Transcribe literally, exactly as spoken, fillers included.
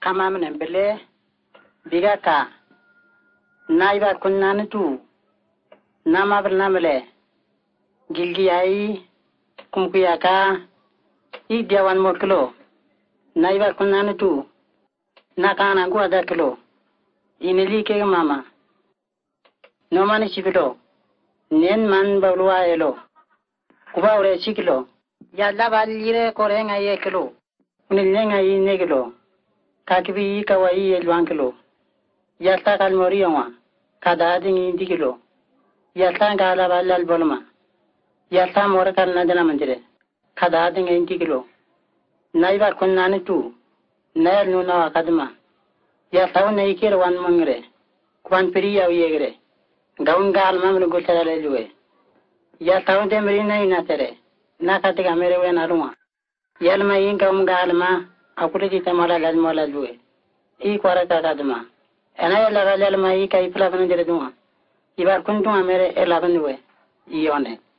kamamne bele bigaka naiba kunnani tu nama bernamle gilgiyai kumkuyaka idiawan moklo naiba kunnani tu nakana guada klo inili ke mama no mani chibilo nen man balwa elo kuba ore chiklo yalla balire korenga yeklo unillenga yineglo kakibi kawai elwanklo yalla kalmoriyama kada dingi diklo yalla gala balal bolma yalla mor kalna dana mandire kada dingi diklo naiba kunnani tu nayal nuna kadma yalla ne ikir wan mangre kwan priya yegre gaun gal mamnu gutale luwe yalla de merina inatere nakatiga mere wena ruma yalma inga mgalma akule di tamala lal mola luwe i kwara ka kadma ana yalla galal ma i kai pla ban dire duma ibar kuntu mere elaban luwe i one